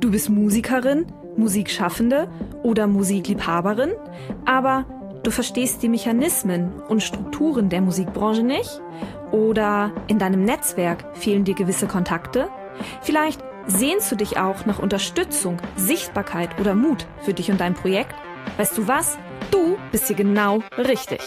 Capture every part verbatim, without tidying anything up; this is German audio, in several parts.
Du bist Musikerin, Musikschaffende oder Musikliebhaberin, aber du verstehst die Mechanismen und Strukturen der Musikbranche nicht? Oder in deinem Netzwerk fehlen dir gewisse Kontakte? Vielleicht sehnst du dich auch nach Unterstützung, Sichtbarkeit oder Mut für dich und dein Projekt? Weißt du was? Du bist hier genau richtig.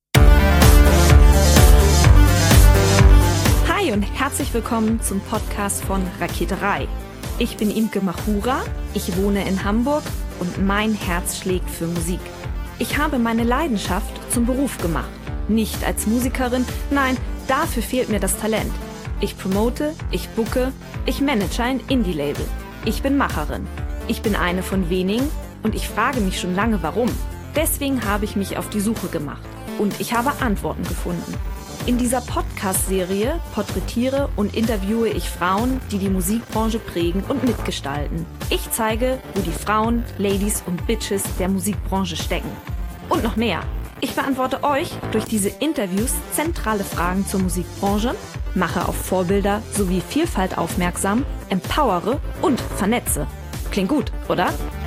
Hi und herzlich willkommen zum Podcast von Raketerei. Ich bin Imke Machura, ich wohne in Hamburg und mein Herz schlägt für Musik. Ich habe meine Leidenschaft zum Beruf gemacht. Nicht als Musikerin, nein, dafür fehlt mir das Talent. Ich promote, ich booke, ich manage ein Indie-Label. Ich bin Macherin. Ich bin eine von wenigen und ich frage mich schon lange, warum. Deswegen habe ich mich auf die Suche gemacht und ich habe Antworten gefunden. In dieser Podcast-Serie porträtiere und interviewe ich Frauen, die die Musikbranche prägen und mitgestalten. Ich zeige, wo die Frauen, Ladies und Bitches der Musikbranche stecken. Und noch mehr. Ich beantworte euch durch diese Interviews zentrale Fragen zur Musikbranche, mache auf Vorbilder sowie Vielfalt aufmerksam, empowere und vernetze. Klingt gut, oder?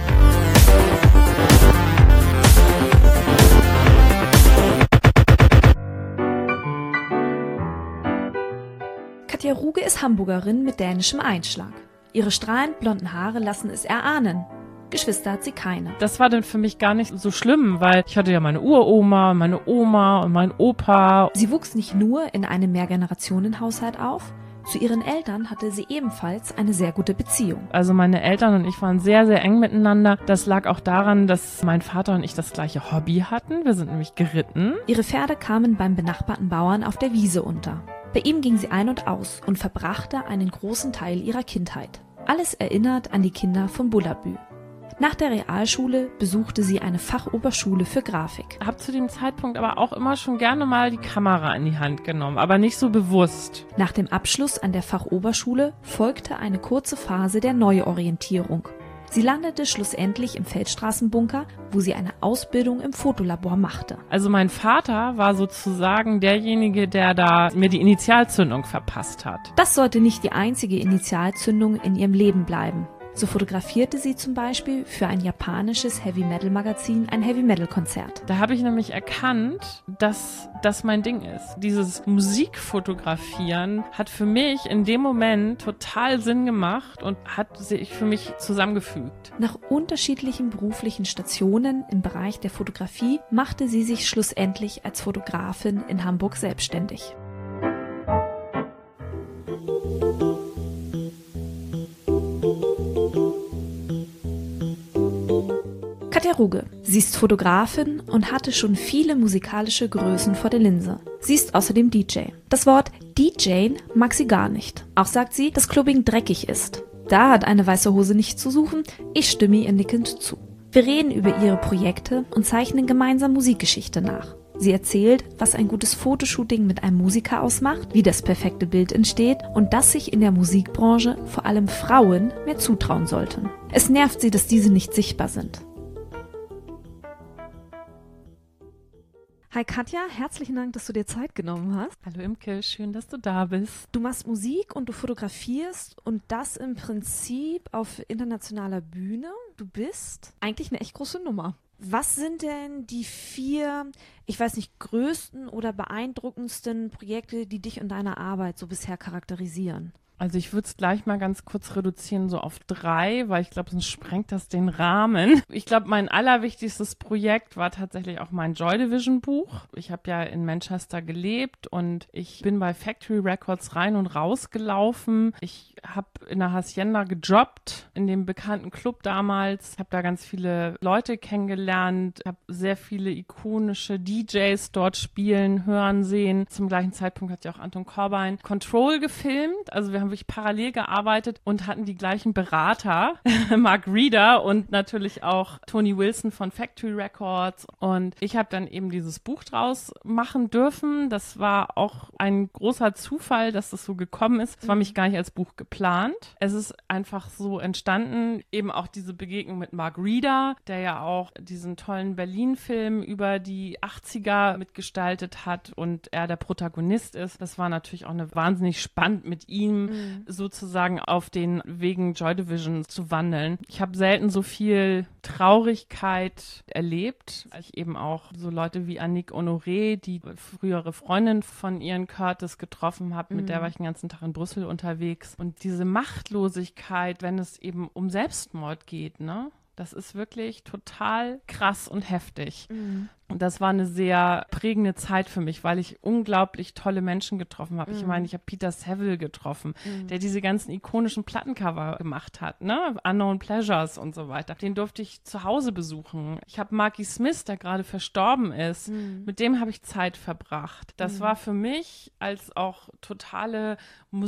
Katja Ruge ist Hamburgerin mit dänischem Einschlag. Ihre strahlend blonden Haare lassen es erahnen. Geschwister hat sie keine. Das war dann für mich gar nicht so schlimm, weil ich hatte ja meine Uroma, meine Oma und meinen Opa. Sie wuchs nicht nur in einem Mehrgenerationenhaushalt auf, zu ihren Eltern hatte sie ebenfalls eine sehr gute Beziehung. Also meine Eltern und ich waren sehr, sehr eng miteinander. Das lag auch daran, dass mein Vater und ich das gleiche Hobby hatten. Wir sind nämlich geritten. Ihre Pferde kamen beim benachbarten Bauern auf der Wiese unter. Bei ihm ging sie ein und aus und verbrachte einen großen Teil ihrer Kindheit. Alles erinnert an die Kinder von Bullabü. Nach der Realschule besuchte sie eine Fachoberschule für Grafik. Habe zu dem Zeitpunkt aber auch immer schon gerne mal die Kamera in die Hand genommen, aber nicht so bewusst. Nach dem Abschluss an der Fachoberschule folgte eine kurze Phase der Neuorientierung. Sie landete schlussendlich im Feldstraßenbunker, wo sie eine Ausbildung im Fotolabor machte. Also mein Vater war sozusagen derjenige, der da mir die Initialzündung verpasst hat. Das sollte nicht die einzige Initialzündung in ihrem Leben bleiben. So fotografierte sie zum Beispiel für ein japanisches Heavy-Metal-Magazin ein Heavy-Metal-Konzert. Da habe ich nämlich erkannt, dass das mein Ding ist. Dieses Musikfotografieren hat für mich in dem Moment total Sinn gemacht und hat sich für mich zusammengefügt. Nach unterschiedlichen beruflichen Stationen im Bereich der Fotografie machte sie sich schlussendlich als Fotografin in Hamburg selbstständig. Katja Ruge. Sie ist Fotografin und hatte schon viele musikalische Größen vor der Linse. Sie ist außerdem D J. Das Wort D J mag sie gar nicht. Auch sagt sie, dass Clubbing dreckig ist. Da hat eine weiße Hose nichts zu suchen, ich stimme ihr nickend zu. Wir reden über ihre Projekte und zeichnen gemeinsam Musikgeschichte nach. Sie erzählt, was ein gutes Fotoshooting mit einem Musiker ausmacht, wie das perfekte Bild entsteht und dass sich in der Musikbranche vor allem Frauen mehr zutrauen sollten. Es nervt sie, dass diese nicht sichtbar sind. Hi Katja, herzlichen Dank, dass du dir Zeit genommen hast. Hallo Imke, schön, dass du da bist. Du machst Musik und du fotografierst und das im Prinzip auf internationaler Bühne. Du bist eigentlich eine echt große Nummer. Was sind denn die vier, ich weiß nicht, größten oder beeindruckendsten Projekte, die dich und deine Arbeit so bisher charakterisieren? Also ich würde es gleich mal ganz kurz reduzieren, so auf drei, weil ich glaube, sonst sprengt das den Rahmen. Ich glaube, mein allerwichtigstes Projekt war tatsächlich auch mein Joy Division Buch. Ich habe ja in Manchester gelebt und ich bin bei Factory Records rein und raus gelaufen. Ich habe in der Hacienda gejobbt, in dem bekannten Club damals. Habe da ganz viele Leute kennengelernt, habe sehr viele ikonische D Js dort spielen, hören, sehen. Zum gleichen Zeitpunkt hat ja auch Anton Corbijn Control gefilmt. Also wir haben wirklich parallel gearbeitet und hatten die gleichen Berater, Mark Reeder und natürlich auch Tony Wilson von Factory Records. Und ich habe dann eben dieses Buch draus machen dürfen. Das war auch ein großer Zufall, dass das so gekommen ist. Es war mich gar nicht als Buch geplant. Es ist einfach so entstanden, eben auch diese Begegnung mit Mark Reeder, der ja auch diesen tollen Berlin-Film über die achtziger mitgestaltet hat und er der Protagonist ist. Das war natürlich auch eine wahnsinnig spannend mit ihm mhm. sozusagen auf den Wegen Joy Division zu wandeln. Ich habe selten so viel Traurigkeit erlebt, als ich eben auch so Leute wie Annick Honoré, die frühere Freundin von Ian Curtis getroffen habe, mhm. mit der war ich den ganzen Tag in Brüssel unterwegs. Und diese Machtlosigkeit, wenn es eben um Selbstmord geht, ne? Das ist wirklich total krass und heftig. Mhm. Und das war eine sehr prägende Zeit für mich, weil ich unglaublich tolle Menschen getroffen habe. Mm. Ich meine, ich habe Peter Saville getroffen, mm. der diese ganzen ikonischen Plattencover gemacht hat, ne? Unknown Pleasures und so weiter. Den durfte ich zu Hause besuchen. Ich habe Marky Smith, der gerade verstorben ist, mm. mit dem habe ich Zeit verbracht. Das mm. war für mich als auch totale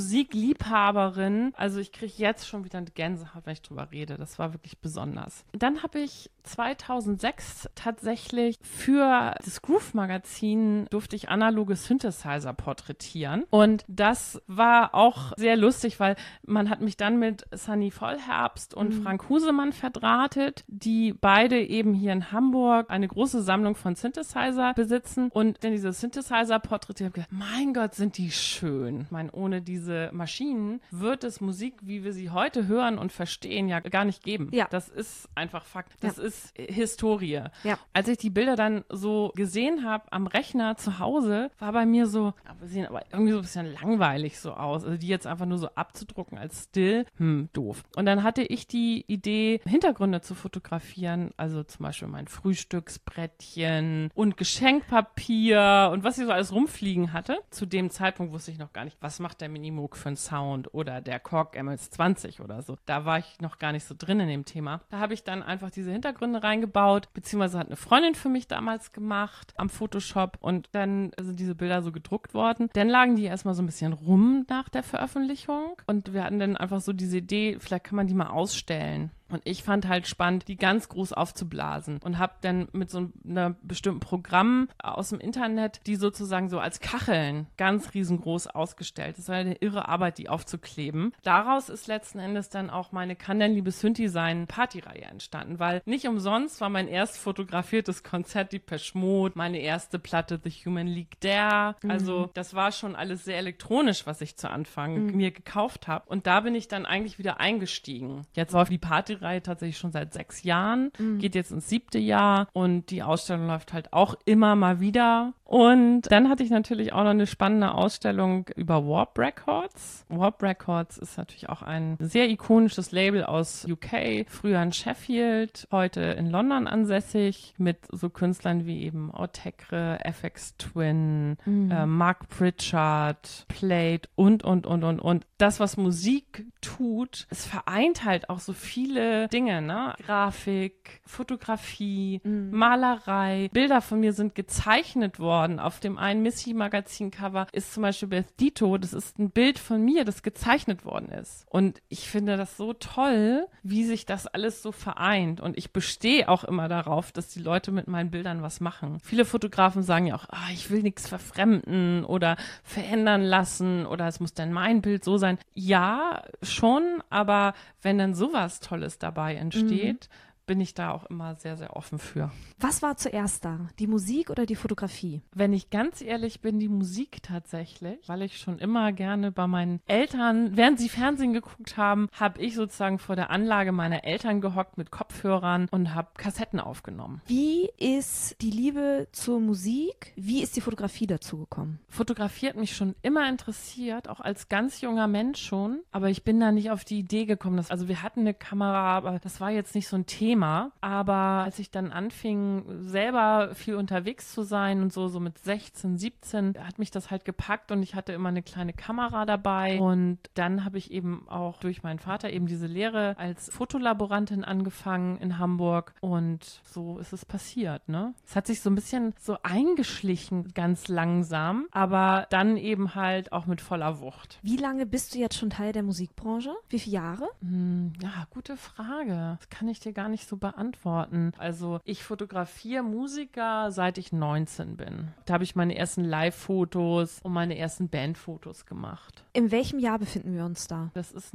Musikliebhaberin, also ich kriege jetzt schon wieder eine Gänsehaut, wenn ich drüber rede. Das war wirklich besonders. Dann habe ich zweitausendsechs tatsächlich für das Groove-Magazin durfte ich analoge Synthesizer porträtieren. Und das war auch sehr lustig, weil man hat mich dann mit Sunny Vollherbst und mhm. Frank Husemann verdrahtet, die beide eben hier in Hamburg eine große Sammlung von Synthesizer besitzen. Und dann diese Synthesizer porträtiert, habe ich gedacht, mein Gott, sind die schön. Ich meine, ohne diese Maschinen wird es Musik, wie wir sie heute hören und verstehen, ja gar nicht geben. Ja. Das ist einfach Fakt. Das ja. ist Historie. Ja. Als ich die Bilder dann so gesehen habe am Rechner zu Hause, war bei mir so, aber sehen aber irgendwie so ein bisschen langweilig so aus. Also die jetzt einfach nur so abzudrucken als Still, hm, doof. Und dann hatte ich die Idee, Hintergründe zu fotografieren, also zum Beispiel mein Frühstücksbrettchen und Geschenkpapier und was ich so alles rumfliegen hatte. Zu dem Zeitpunkt wusste ich noch gar nicht, was macht der Minimoog für einen Sound oder der Korg M S zwanzig oder so. Da war ich noch gar nicht so drin in dem Thema. Da habe ich dann einfach diese Hintergründe reingebaut, beziehungsweise hat eine Freundin für mich damals gemacht am Photoshop und dann sind diese Bilder so gedruckt worden. Dann lagen die erstmal so ein bisschen rum nach der Veröffentlichung und wir hatten dann einfach so diese Idee, vielleicht kann man die mal ausstellen. Und ich fand halt spannend, die ganz groß aufzublasen und habe dann mit so einem bestimmten Programm aus dem Internet die sozusagen so als Kacheln ganz riesengroß ausgestellt. Das war eine irre Arbeit, die aufzukleben. Daraus ist letzten Endes dann auch meine Kann denn liebe Synthi sein Partyreihe entstanden, weil nicht umsonst war mein erst fotografiertes Konzert Depeche Mode, meine erste Platte The Human League There. Mhm. Also das war schon alles sehr elektronisch, was ich zu Anfang mhm. mir gekauft habe. Und da bin ich dann eigentlich wieder eingestiegen. Jetzt läuft die Party Reihe tatsächlich schon seit sechs Jahren, mhm. geht jetzt ins siebte Jahr und die Ausstellung läuft halt auch immer mal wieder. Und dann hatte ich natürlich auch noch eine spannende Ausstellung über Warp Records. Warp Records ist natürlich auch ein sehr ikonisches Label aus U K, früher in Sheffield, heute in London ansässig, mit so Künstlern wie eben Autechre, F X Twin, mhm. äh, Mark Pritchard, Plate und, und, und, und, und. Das, was Musik tut, es vereint halt auch so viele Dinge, ne? Grafik, Fotografie, mhm. Malerei. Bilder von mir sind gezeichnet worden. Auf dem einen Missy-Magazin-Cover ist zum Beispiel Beth Dito, das ist ein Bild von mir, das gezeichnet worden ist. Und ich finde das so toll, wie sich das alles so vereint. Und ich bestehe auch immer darauf, dass die Leute mit meinen Bildern was machen. Viele Fotografen sagen ja auch, ah, ich will nichts verfremden oder verändern lassen oder es muss dann mein Bild so sein. Ja, schon, aber wenn dann sowas Tolles dabei entsteht, mhm. bin ich da auch immer sehr, sehr offen für. Was war zuerst da? Die Musik oder die Fotografie? Wenn ich ganz ehrlich bin, die Musik tatsächlich, weil ich schon immer gerne bei meinen Eltern, während sie Fernsehen geguckt haben, habe ich sozusagen vor der Anlage meiner Eltern gehockt mit Kopfhörern und habe Kassetten aufgenommen. Wie ist die Liebe zur Musik, wie ist die Fotografie dazu gekommen? Fotografie hat mich schon immer interessiert, auch als ganz junger Mensch schon, aber ich bin da nicht auf die Idee gekommen, dass, also wir hatten eine Kamera, aber das war jetzt nicht so ein Thema. Aber als ich dann anfing, selber viel unterwegs zu sein und so, so mit sechzehn, siebzehn, hat mich das halt gepackt und ich hatte immer eine kleine Kamera dabei. Und dann habe ich eben auch durch meinen Vater eben diese Lehre als Fotolaborantin angefangen in Hamburg und so ist es passiert, ne? Es hat sich so ein bisschen so eingeschlichen, ganz langsam, aber dann eben halt auch mit voller Wucht. Wie lange bist du jetzt schon Teil der Musikbranche? Wie viele Jahre? Hm, ja, gute Frage. Das kann ich dir gar nicht so beantworten. Also ich fotografiere Musiker, seit ich neunzehn bin. Da habe ich meine ersten Live-Fotos und meine ersten Bandfotos gemacht. In welchem Jahr befinden wir uns da? Das ist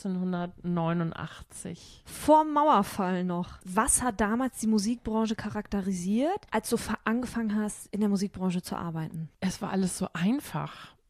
neunzehnhundertneunundachtzig. Vorm Mauerfall noch. Was hat damals die Musikbranche charakterisiert, als du angefangen hast, in der Musikbranche zu arbeiten? Es war alles so einfach.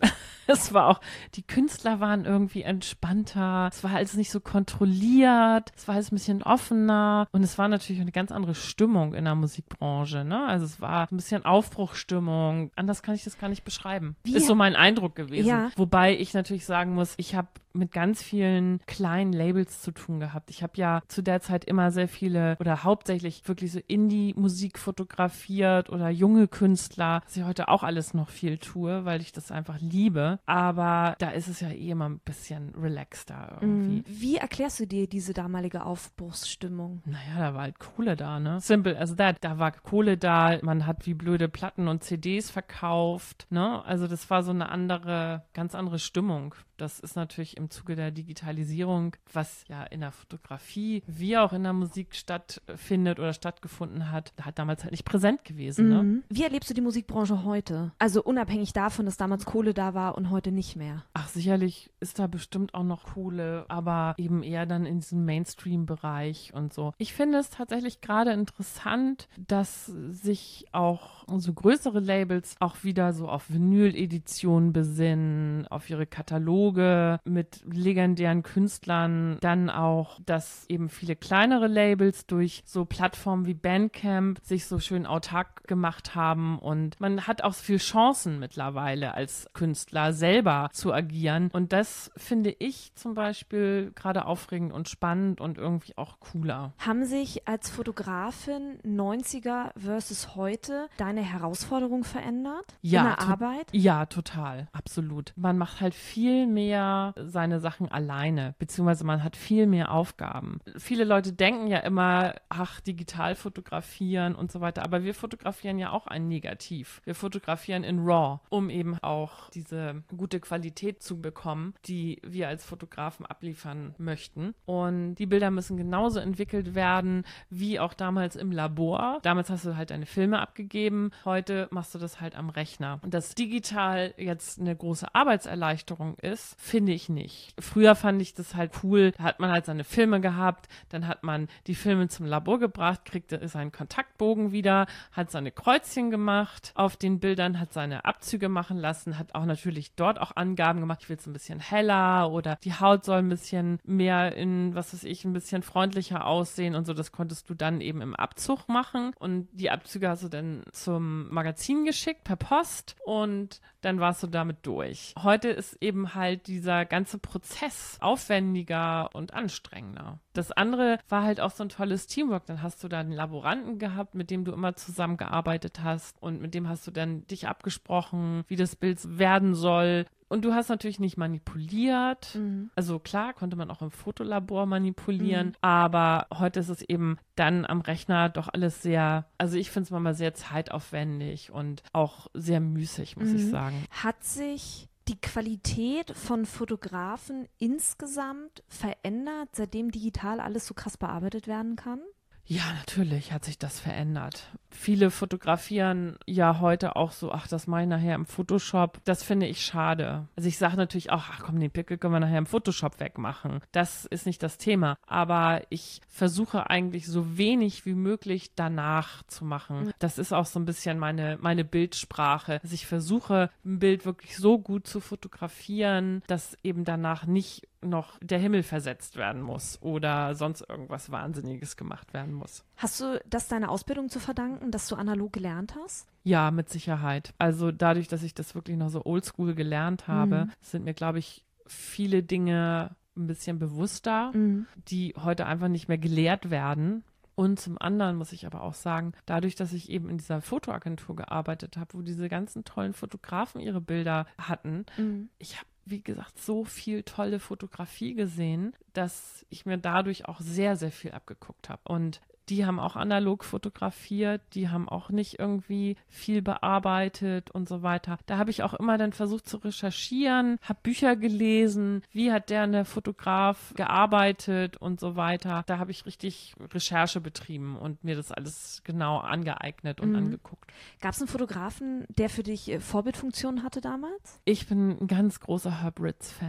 Es war auch, die Künstler waren irgendwie entspannter, es war alles nicht so kontrolliert, es war alles ein bisschen offener und es war natürlich eine ganz andere Stimmung in der Musikbranche, ne? Also es war ein bisschen Aufbruchsstimmung, anders kann ich das gar nicht beschreiben. Wie? Ist so mein Eindruck gewesen. Ja. Wobei ich natürlich sagen muss, ich habe mit ganz vielen kleinen Labels zu tun gehabt. Ich habe ja zu der Zeit immer sehr viele oder hauptsächlich wirklich so Indie-Musik fotografiert oder junge Künstler, was ich heute auch alles noch viel tue, weil ich das einfach liebe. Aber da ist es ja eh immer ein bisschen relaxter irgendwie. Wie erklärst du dir diese damalige Aufbruchsstimmung? Naja, da war halt Kohle da, ne? Simple as that. Da war Kohle da, man hat wie blöde Platten und C Ds verkauft, ne? Also das war so eine andere, ganz andere Stimmung. Das ist natürlich im Zuge der Digitalisierung, was ja in der Fotografie wie auch in der Musik stattfindet oder stattgefunden hat, hat damals halt nicht präsent gewesen. Ne? Mhm. Wie erlebst du die Musikbranche heute? Also unabhängig davon, dass damals Kohle da war und heute nicht mehr. Ach, sicherlich ist da bestimmt auch noch Kohle, aber eben eher dann in diesem Mainstream-Bereich und so. Ich finde es tatsächlich gerade interessant, dass sich auch so größere Labels auch wieder so auf Vinyl-Editionen besinnen, auf ihre Kataloge mit legendären Künstlern, dann auch, dass eben viele kleinere Labels durch so Plattformen wie Bandcamp sich so schön autark gemacht haben und man hat auch viel Chancen mittlerweile als Künstler selber zu agieren und das finde ich zum Beispiel gerade aufregend und spannend und irgendwie auch cooler. Haben sich als Fotografin neunziger versus heute deine Herausforderungen verändert Ja, in der to- Arbeit? Ja, total, absolut. Man macht halt viel mehr seine Sachen alleine, beziehungsweise man hat viel mehr Aufgaben. Viele Leute denken ja immer, ach, digital fotografieren und so weiter, aber wir fotografieren ja auch ein Negativ. Wir fotografieren in RAW, um eben auch diese gute Qualität zu bekommen, die wir als Fotografen abliefern möchten. Und die Bilder müssen genauso entwickelt werden, wie auch damals im Labor. Damals hast du halt deine Filme abgegeben, heute machst du das halt am Rechner. Und dass digital jetzt eine große Arbeitserleichterung ist, finde ich nicht. Früher fand ich das halt cool, da hat man halt seine Filme gehabt, dann hat man die Filme zum Labor gebracht, kriegte seinen Kontaktbogen wieder, hat seine Kreuzchen gemacht auf den Bildern, hat seine Abzüge machen lassen, hat auch natürlich dort auch Angaben gemacht, ich will es ein bisschen heller oder die Haut soll ein bisschen mehr in, was weiß ich, ein bisschen freundlicher aussehen und so, das konntest du dann eben im Abzug machen und die Abzüge hast du dann zum Magazin geschickt per Post und dann warst du damit durch. Heute ist eben halt dieser ganze Prozess aufwendiger und anstrengender. Das andere war halt auch so ein tolles Teamwork. Dann hast du da einen Laboranten gehabt, mit dem du immer zusammengearbeitet hast und mit dem hast du dann dich abgesprochen, wie das Bild werden soll. Und du hast natürlich nicht manipuliert. Mhm. Also klar, konnte man auch im Fotolabor manipulieren, mhm. aber heute ist es eben dann am Rechner doch alles sehr, also ich finde es manchmal sehr zeitaufwendig und auch sehr müßig, muss mhm. ich sagen. Hat sich die Qualität von Fotografen insgesamt verändert, seitdem digital alles so krass bearbeitet werden kann? Ja, natürlich hat sich das verändert. Viele fotografieren ja heute auch so, ach, das mache ich nachher im Photoshop. Das finde ich schade. Also ich sage natürlich auch, ach komm, den Pickel können wir nachher im Photoshop wegmachen. Das ist nicht das Thema. Aber ich versuche eigentlich so wenig wie möglich danach zu machen. Das ist auch so ein bisschen meine, meine Bildsprache. Also ich versuche, ein Bild wirklich so gut zu fotografieren, dass eben danach nicht noch der Himmel versetzt werden muss oder sonst irgendwas Wahnsinniges gemacht werden muss. Hast du das deiner Ausbildung zu verdanken, dass du analog gelernt hast? Ja, mit Sicherheit. Also dadurch, dass ich das wirklich noch so oldschool gelernt habe, mhm. sind mir, glaube ich, viele Dinge ein bisschen bewusster, mhm. die heute einfach nicht mehr gelehrt werden. Und zum anderen muss ich aber auch sagen, dadurch, dass ich eben in dieser Fotoagentur gearbeitet habe, wo diese ganzen tollen Fotografen ihre Bilder hatten, mhm. ich habe wie gesagt, so viel tolle Fotografie gesehen, dass ich mir dadurch auch sehr, sehr viel abgeguckt habe. Und die haben auch analog fotografiert, die haben auch nicht irgendwie viel bearbeitet und so weiter. Da habe ich auch immer dann versucht zu recherchieren, habe Bücher gelesen, wie hat der, der Fotograf gearbeitet und so weiter. Da habe ich richtig Recherche betrieben und mir das alles genau angeeignet und mhm. angeguckt. Gab es einen Fotografen, der für dich Vorbildfunktion hatte damals? Ich bin ein ganz großer Herb Ritts-Fan.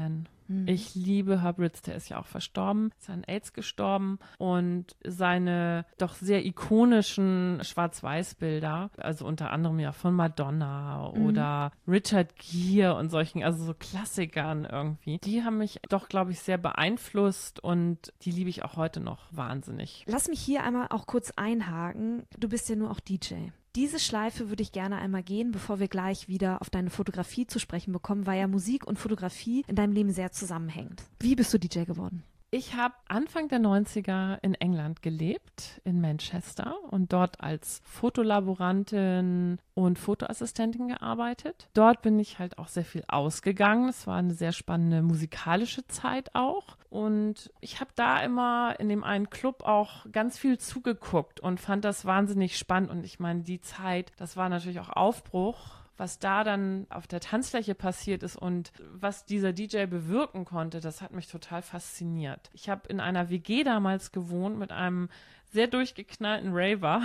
Mhm. Ich liebe Herb Ritts, der ist ja auch verstorben, ist an AIDS gestorben und seine doch sehr ikonischen Schwarz-Weiß-Bilder, also unter anderem ja von Madonna mhm. oder Richard Gere und solchen, also so Klassikern irgendwie, die haben mich doch, glaube ich, sehr beeinflusst und die liebe ich auch heute noch wahnsinnig. Lass mich hier einmal auch kurz einhaken. Du bist ja nur auch D J. Diese Schleife würde ich gerne einmal gehen, bevor wir gleich wieder auf deine Fotografie zu sprechen bekommen, weil ja Musik und Fotografie in deinem Leben sehr zusammenhängt. Wie bist du D J geworden? Ich habe Anfang der neunziger in England gelebt, in Manchester, und dort als Fotolaborantin und Fotoassistentin gearbeitet. Dort bin ich halt auch sehr viel ausgegangen. Es war eine sehr spannende musikalische Zeit auch. Und ich habe da immer in dem einen Club auch ganz viel zugeguckt und fand das wahnsinnig spannend. Und ich meine, die Zeit, das war natürlich auch Aufbruch, was da dann auf der Tanzfläche passiert ist und was dieser D J bewirken konnte, das hat mich total fasziniert. Ich habe in einer W G damals gewohnt mit einem sehr durchgeknallten Raver,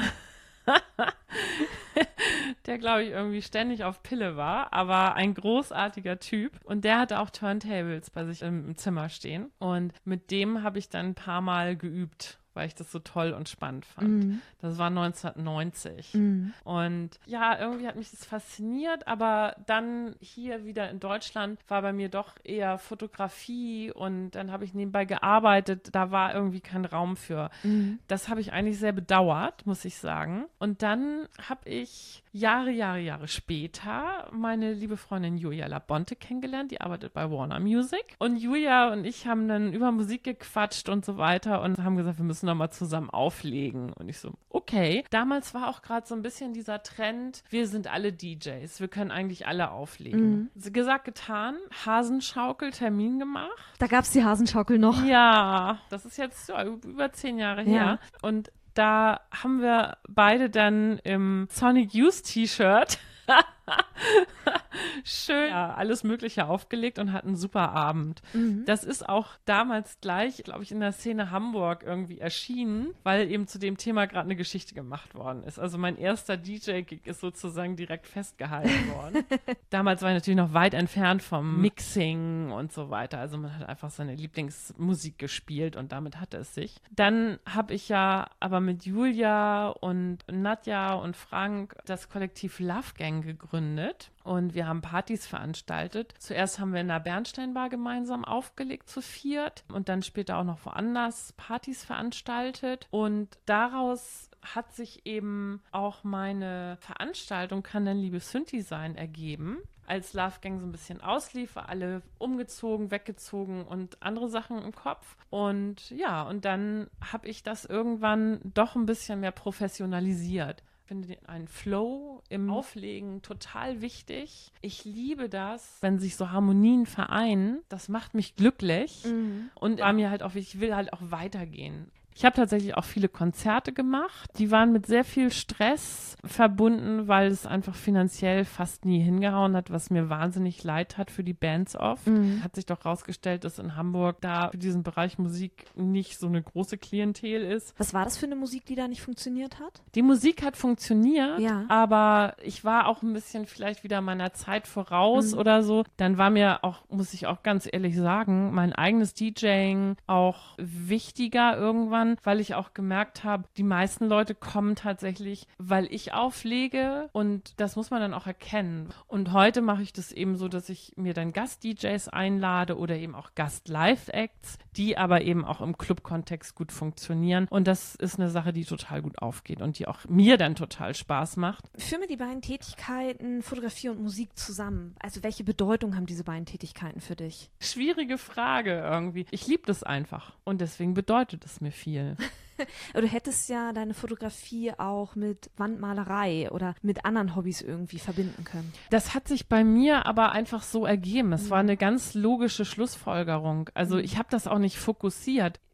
der, glaube ich, irgendwie ständig auf Pille war, aber ein großartiger Typ. Und der hatte auch Turntables bei sich im, im Zimmer stehen. Und mit dem habe ich dann ein paar Mal geübt, weil ich das so toll und spannend fand. Mhm. Das war neunzehnhundertneunzig. Mhm. Und ja, irgendwie hat mich das fasziniert, aber dann hier wieder in Deutschland war bei mir doch eher Fotografie und dann habe ich nebenbei gearbeitet. Da war irgendwie kein Raum für. Mhm. Das habe ich eigentlich sehr bedauert, muss ich sagen. Und dann habe ich Jahre, Jahre, Jahre später meine liebe Freundin Julia Labonte kennengelernt, die arbeitet bei Warner Music. Und Julia und ich haben dann über Musik gequatscht und so weiter und haben gesagt, wir müssen noch mal zusammen auflegen. Und ich so, okay. Damals war auch gerade so ein bisschen dieser Trend, wir sind alle D Js, wir können eigentlich alle auflegen. Mhm. Gesagt, getan, Hasenschaukel, Termin gemacht. Da gab es die Hasenschaukel noch. Ja, das ist jetzt ja, über zehn Jahre her. Ja. Und da haben wir beide dann im Sonic Youth T-Shirt schön ja, alles Mögliche aufgelegt und hatten einen super Abend. Mhm. Das ist auch damals gleich, glaube ich, in der Szene Hamburg irgendwie erschienen, weil eben zu dem Thema gerade eine Geschichte gemacht worden ist. Also mein erster D J-Gig ist sozusagen direkt festgehalten worden. Damals war ich natürlich noch weit entfernt vom Mixing und so weiter. Also man hat einfach seine Lieblingsmusik gespielt und damit hatte es sich. Dann habe ich ja aber mit Julia und Nadja und Frank das Kollektiv Love Gang gegründet. Und wir haben Partys veranstaltet. Zuerst haben wir in der Bernsteinbar gemeinsam aufgelegt zu viert und dann später auch noch woanders Partys veranstaltet. Und daraus hat sich eben auch meine Veranstaltung Kann denn Liebe Synthi sein ergeben. Als Love Gang so ein bisschen auslief, war alle umgezogen, weggezogen und andere Sachen im Kopf. Und ja, und dann habe ich das irgendwann doch ein bisschen mehr professionalisiert. Ich finde einen Flow im Auflegen total wichtig. Ich liebe das, wenn sich so Harmonien vereinen. Das macht mich glücklich. Mhm. Und war mir halt auch, ich will halt auch weitergehen. Ich habe tatsächlich auch viele Konzerte gemacht. Die waren mit sehr viel Stress verbunden, weil es einfach finanziell fast nie hingehauen hat, was mir wahnsinnig leid hat für die Bands oft. Mhm. Hat sich doch rausgestellt, dass in Hamburg da für diesen Bereich Musik nicht so eine große Klientel ist. Was war das für eine Musik, die da nicht funktioniert hat? Die Musik hat funktioniert, ja. aber ich war auch ein bisschen vielleicht wieder meiner Zeit voraus mhm. oder so. Dann war mir auch, muss ich auch ganz ehrlich sagen, mein eigenes DJing auch wichtiger irgendwann, weil ich auch gemerkt habe, die meisten Leute kommen tatsächlich, weil ich auflege und das muss man dann auch erkennen. Und heute mache ich das eben so, dass ich mir dann Gast-D Js einlade oder eben auch Gast-Live-Acts, die aber eben auch im Club-Kontext gut funktionieren. Und das ist eine Sache, die total gut aufgeht und die auch mir dann total Spaß macht. Führ mir die beiden Tätigkeiten, Fotografie und Musik, zusammen. Also welche Bedeutung haben diese beiden Tätigkeiten für dich? Schwierige Frage irgendwie. Ich liebe das einfach und deswegen bedeutet es mir viel. Du hättest ja deine Fotografie auch mit Wandmalerei oder mit anderen Hobbys irgendwie verbinden können. Das hat sich bei mir aber einfach so ergeben. Es mhm. war eine ganz logische Schlussfolgerung. Also ich habe das auch nicht fokussiert.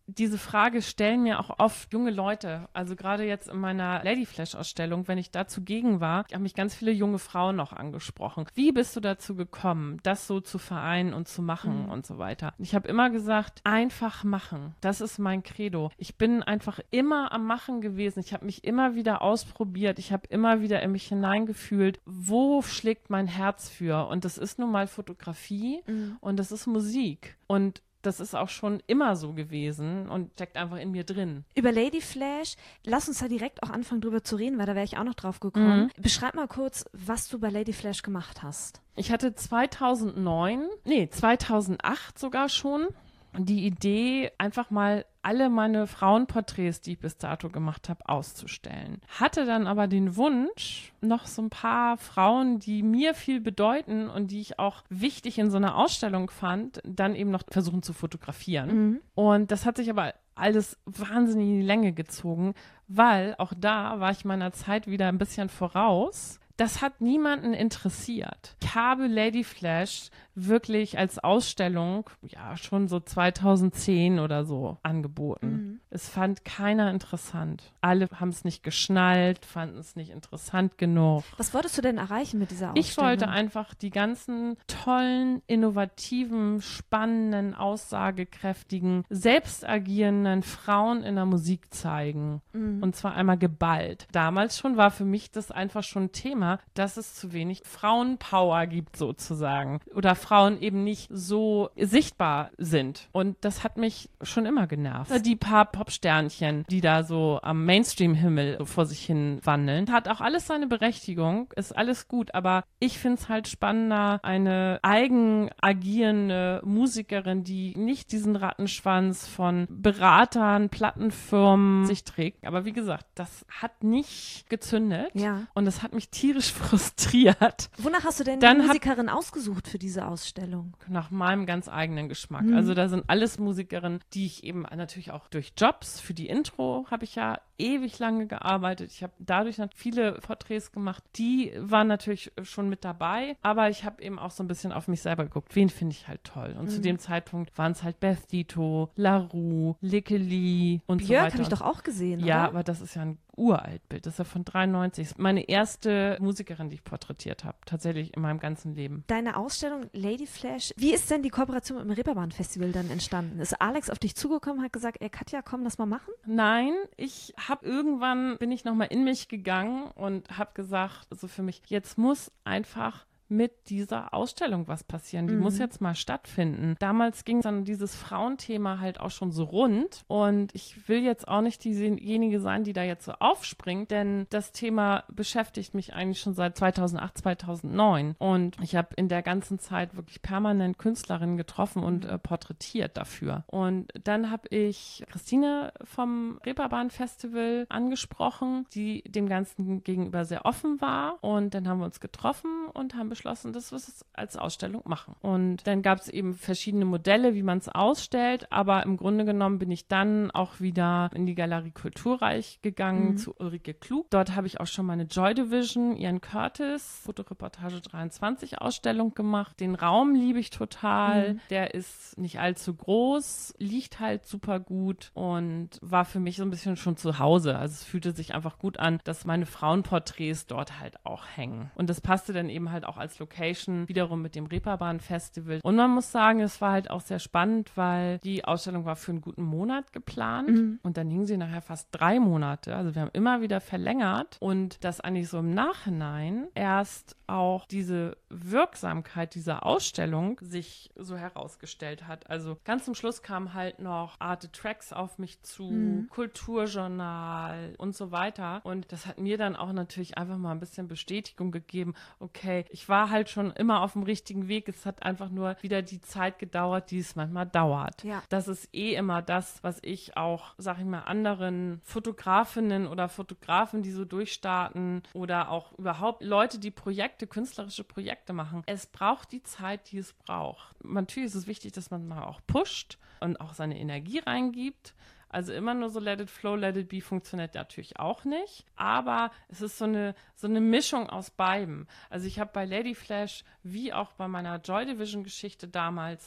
diese Frage stellen mir auch oft junge Leute. Also gerade jetzt in meiner Ladyflash-Ausstellung, wenn ich da zugegen war, haben mich ganz viele junge Frauen noch angesprochen. Wie bist du dazu gekommen, das so zu vereinen und zu machen mhm. und so weiter? Und ich habe immer gesagt, einfach machen. Das ist mein Credo. Ich bin einfach immer am Machen gewesen. Ich habe mich immer wieder ausprobiert. Ich habe immer wieder in mich hineingefühlt, wo schlägt mein Herz für? Und das ist nun mal Fotografie mhm. und das ist Musik. Und das ist auch schon immer so gewesen und steckt einfach in mir drin. Über Ladyflash, lass uns da direkt auch anfangen drüber zu reden, weil da wäre ich auch noch drauf gekommen. Mhm. Beschreib mal kurz, was du bei Ladyflash gemacht hast. Ich hatte zweitausendneun, nee, zweitausendacht sogar schon die Idee, einfach mal alle meine Frauenporträts, die ich bis dato gemacht habe, auszustellen. Hatte dann aber den Wunsch, noch so ein paar Frauen, die mir viel bedeuten und die ich auch wichtig in so einer Ausstellung fand, dann eben noch versuchen zu fotografieren. Mhm. Und das hat sich aber alles wahnsinnig in die Länge gezogen, weil auch da war ich meiner Zeit wieder ein bisschen voraus. Das hat niemanden interessiert. Ich habe Ladyflash wirklich als Ausstellung, ja, schon so zweitausendzehn oder so angeboten. Mhm. Es fand keiner interessant. Alle haben es nicht geschnallt, fanden es nicht interessant genug. Was wolltest du denn erreichen mit dieser Ausstellung? Ich wollte einfach die ganzen tollen, innovativen, spannenden, aussagekräftigen, selbst agierenden Frauen in der Musik zeigen. Mhm. Und zwar einmal geballt. Damals schon war für mich das einfach schon ein Thema, dass es zu wenig Frauenpower gibt sozusagen. Oder Frauen eben nicht so sichtbar sind. Und das hat mich schon immer genervt. Die paar Popsternchen, die da so am Mainstream-Himmel vor sich hin wandeln, hat auch alles seine Berechtigung, ist alles gut. Aber ich finde es halt spannender, eine eigen agierende Musikerin, die nicht diesen Rattenschwanz von Beratern, Plattenfirmen sich trägt. Aber wie gesagt, das hat nicht gezündet. Ja. Und das hat mich tierisch frustriert. Wonach hast du denn Dann die Musikerin ausgesucht für diese Ausstellung? Nach meinem ganz eigenen Geschmack. Mhm. Also da sind alles Musikerinnen, die ich eben natürlich auch durch Jobs, für die Intro habe ich ja ewig lange gearbeitet. Ich habe dadurch viele Porträts gemacht. Die waren natürlich schon mit dabei, aber ich habe eben auch so ein bisschen auf mich selber geguckt. Wen finde ich halt toll? Und mhm. zu dem Zeitpunkt waren es halt Beth Ditto, LaRue, Lickely und Björk so weiter. habe ich doch auch gesehen, Ja, oder? aber das ist ja ein Uraltbild. Das ist ja von dreiundneunzig. Meine erste Musikerin, die ich porträtiert habe, tatsächlich in meinem ganzen Leben. Deine Ausstellung Ladyflash, wie ist denn die Kooperation mit dem Reeperbahn-Festival dann entstanden? Ist Alex auf dich zugekommen, hat gesagt, ey Katja, komm, lass mal machen? Nein, ich habe irgendwann, bin ich nochmal in mich gegangen und habe gesagt, also für mich, jetzt muss einfach mit dieser Ausstellung was passieren. Die mhm. muss jetzt mal stattfinden. Damals ging dann dieses Frauenthema halt auch schon so rund und ich will jetzt auch nicht diejenige sein, die da jetzt so aufspringt, denn das Thema beschäftigt mich eigentlich schon seit zweitausendacht, zweitausendneun und ich habe in der ganzen Zeit wirklich permanent Künstlerinnen getroffen und äh, porträtiert dafür. Und dann habe ich Christine vom Reeperbahn Festival angesprochen, die dem Ganzen gegenüber sehr offen war und dann haben wir uns getroffen und haben beschlossen, dass wir es als Ausstellung machen. Und dann gab es eben verschiedene Modelle, wie man es ausstellt, aber im Grunde genommen bin ich dann auch wieder in die Galerie Kulturreich gegangen mhm. zu Ulrike Klug. Dort habe ich auch schon meine Joy Division, Ian Curtis, Fotoreportage dreiundzwanzig Ausstellung gemacht. Den Raum liebe ich total. Mhm. Der ist nicht allzu groß, liegt halt super gut und war für mich so ein bisschen schon zu Hause. Also es fühlte sich einfach gut an, dass meine Frauenporträts dort halt auch hängen. Und das passte dann eben halt auch als Location wiederum mit dem Reeperbahn Festival. Und man muss sagen, es war halt auch sehr spannend, weil die Ausstellung war für einen guten Monat geplant mhm. und dann hing sie nachher fast drei Monate. Also wir haben immer wieder verlängert und das eigentlich so im Nachhinein erst auch diese Wirksamkeit dieser Ausstellung sich so herausgestellt hat. Also ganz zum Schluss kam halt noch Arte Tracks auf mich zu, mhm. Kulturjournal und so weiter. Und das hat mir dann auch natürlich einfach mal ein bisschen Bestätigung gegeben, okay, ich war halt schon immer auf dem richtigen Weg. Es hat einfach nur wieder die Zeit gedauert, die es manchmal dauert. Ja. Das ist eh immer das, was ich auch, sag ich mal, anderen Fotografinnen oder Fotografen, die so durchstarten oder auch überhaupt Leute, die Projekte, künstlerische Projekte machen. Es braucht die Zeit, die es braucht. Natürlich ist es wichtig, dass man mal auch pusht und auch seine Energie reingibt. Also immer nur so let it flow, let it be funktioniert natürlich auch nicht. Aber es ist so eine, so eine Mischung aus beidem. Also ich habe bei Ladyflash wie auch bei meiner Joy Division Geschichte damals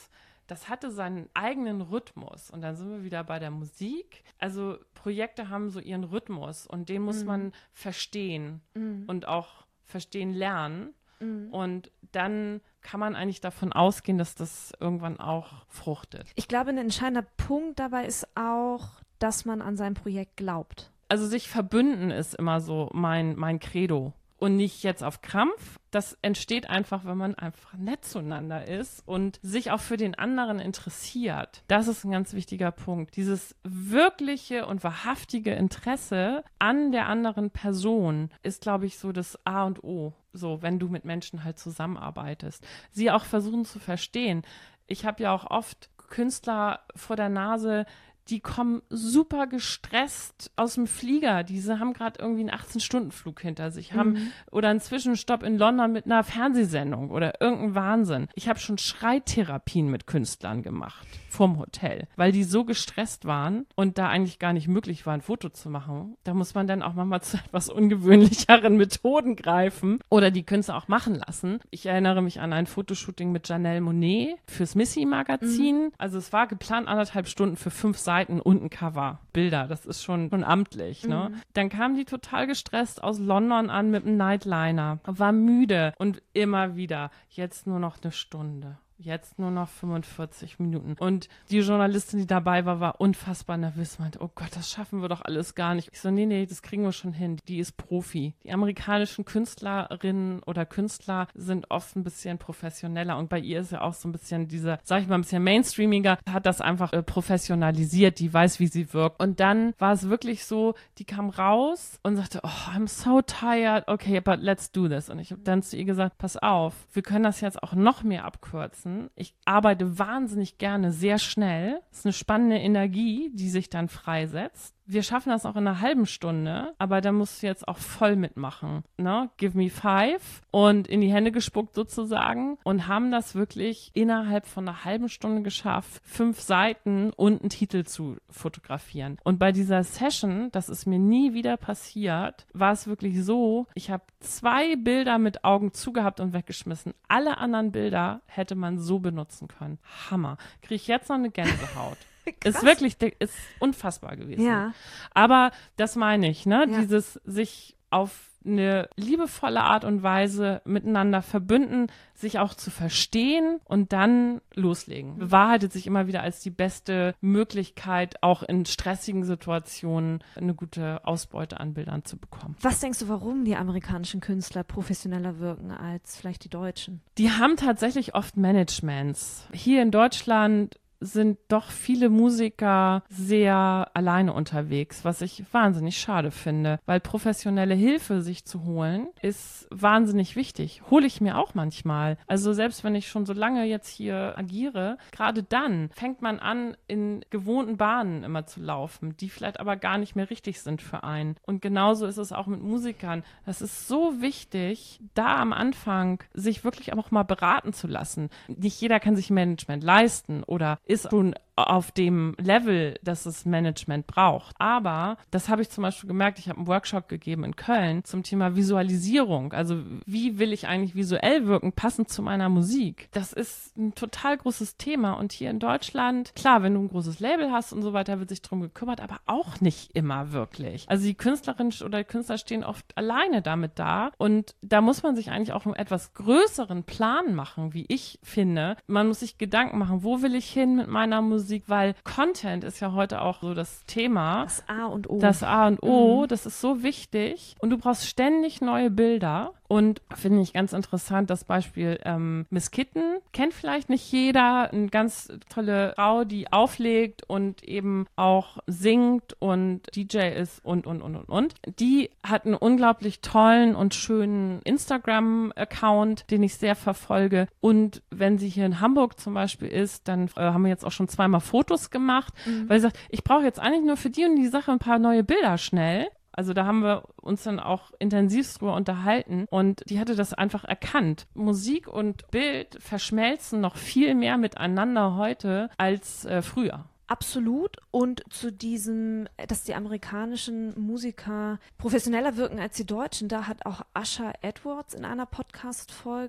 das hatte seinen eigenen Rhythmus. Und dann sind wir wieder bei der Musik. Also Projekte haben so ihren Rhythmus und den muss mhm. man verstehen mhm. und auch verstehen lernen. Mhm. Und dann kann man eigentlich davon ausgehen, dass das irgendwann auch fruchtet. Ich glaube, ein entscheidender Punkt dabei ist auch, dass man an sein Projekt glaubt. Also sich verbünden ist immer so mein, mein Credo. Und nicht jetzt auf Krampf. Das entsteht einfach, wenn man einfach nett zueinander ist und sich auch für den anderen interessiert. Das ist ein ganz wichtiger Punkt. Dieses wirkliche und wahrhaftige Interesse an der anderen Person ist, glaube ich, so das A und O. So, wenn du mit Menschen halt zusammenarbeitest. Sie auch versuchen zu verstehen. Ich habe ja auch oft Künstler vor der Nase, die kommen super gestresst aus dem Flieger. Diese haben gerade irgendwie einen achtzehn-Stunden-Flug hinter sich, haben mhm. oder einen Zwischenstopp in London mit einer Fernsehsendung oder irgendein Wahnsinn. Ich habe schon Schreitherapien mit Künstlern gemacht vorm Hotel, weil die so gestresst waren und da eigentlich gar nicht möglich war, ein Foto zu machen. Da muss man dann auch manchmal zu etwas ungewöhnlicheren Methoden greifen oder die Künstler auch machen lassen. Ich erinnere mich an ein Fotoshooting mit Janelle Monáe fürs Missy-Magazin. Mhm. Also es war geplant anderthalb Stunden für fünf Seiten und ein Cover. Bilder, das ist schon, schon amtlich. Mhm. Ne? Dann kam die total gestresst aus London an mit einem Nightliner, war müde und immer wieder, jetzt nur noch eine Stunde. Jetzt nur noch fünfundvierzig Minuten. Und die Journalistin, die dabei war, war unfassbar nervös, meinte, oh Gott, das schaffen wir doch alles gar nicht. Ich so, nee, nee, das kriegen wir schon hin. Die ist Profi. Die amerikanischen Künstlerinnen oder Künstler sind oft ein bisschen professioneller und bei ihr ist ja auch so ein bisschen dieser, sag ich mal, ein bisschen mainstreamiger, hat das einfach äh, professionalisiert, die weiß, wie sie wirkt. Und dann war es wirklich so, die kam raus und sagte, oh, I'm so tired, okay, but let's do this. Und ich habe dann zu ihr gesagt, pass auf, wir können das jetzt auch noch mehr abkürzen. Ich arbeite wahnsinnig gerne sehr schnell. Das ist eine spannende Energie, die sich dann freisetzt. Wir schaffen das auch in einer halben Stunde, aber da musst du jetzt auch voll mitmachen. Ne? Give me five und in die Hände gespuckt sozusagen und haben das wirklich innerhalb von einer halben Stunde geschafft, fünf Seiten und einen Titel zu fotografieren. Und bei dieser Session, das ist mir nie wieder passiert, war es wirklich so, ich habe zwei Bilder mit Augen zugehabt und weggeschmissen. Alle anderen Bilder hätte man so benutzen können. Hammer. Kriege ich jetzt noch eine Gänsehaut. Krass. Ist wirklich, ist unfassbar gewesen. Ja. Aber das meine ich, ne? Ja. Dieses sich auf eine liebevolle Art und Weise miteinander verbünden, sich auch zu verstehen und dann loslegen. Bewahrheitet sich immer wieder als die beste Möglichkeit, auch in stressigen Situationen eine gute Ausbeute an Bildern zu bekommen. Was denkst du, warum die amerikanischen Künstler professioneller wirken als vielleicht die deutschen? Die haben tatsächlich oft Managements. Hier in Deutschland sind doch viele Musiker sehr alleine unterwegs, was ich wahnsinnig schade finde, weil professionelle Hilfe sich zu holen, ist wahnsinnig wichtig. Hole ich mir auch manchmal. Also selbst wenn ich schon so lange jetzt hier agiere, gerade dann fängt man an, in gewohnten Bahnen immer zu laufen, die vielleicht aber gar nicht mehr richtig sind für einen. Und genauso ist es auch mit Musikern. Das ist so wichtig, da am Anfang sich wirklich auch mal beraten zu lassen. Nicht jeder kann sich Management leisten oder ist schon auf dem Level, dass es Management braucht. Aber das habe ich zum Beispiel gemerkt, ich habe einen Workshop gegeben in Köln zum Thema Visualisierung. Also wie will ich eigentlich visuell wirken, passend zu meiner Musik? Das ist ein total großes Thema. Und hier in Deutschland, klar, wenn du ein großes Label hast und so weiter, wird sich drum gekümmert, aber auch nicht immer wirklich. Also die Künstlerinnen oder Künstler stehen oft alleine damit da. Und da muss man sich eigentlich auch einen etwas größeren Plan machen, wie ich finde. Man muss sich Gedanken machen, wo will ich hin mit meiner Musik? Weil Content ist ja heute auch so das Thema. Das A und O. Das A und O, Mhm. das ist so wichtig. Und du brauchst ständig neue Bilder. Und finde ich ganz interessant, das Beispiel ähm, Miss Kitten. Kennt vielleicht nicht jeder. Eine ganz tolle Frau, die auflegt und eben auch singt und D J ist und, und, und, und, und. Die hat einen unglaublich tollen und schönen Instagram-Account, den ich sehr verfolge. Und wenn sie hier in Hamburg zum Beispiel ist, dann äh, haben wir jetzt auch schon zweimal Fotos gemacht, mhm. weil sie sagt, ich brauche jetzt eigentlich nur für die und die Sache ein paar neue Bilder schnell. Also da haben wir uns dann auch intensiv drüber unterhalten und die hatte das einfach erkannt. Musik und Bild verschmelzen noch viel mehr miteinander heute als äh, früher. Absolut. Und zu diesem, dass die amerikanischen Musiker professioneller wirken als die deutschen, da hat auch Usher Edwards in einer Podcast-Folge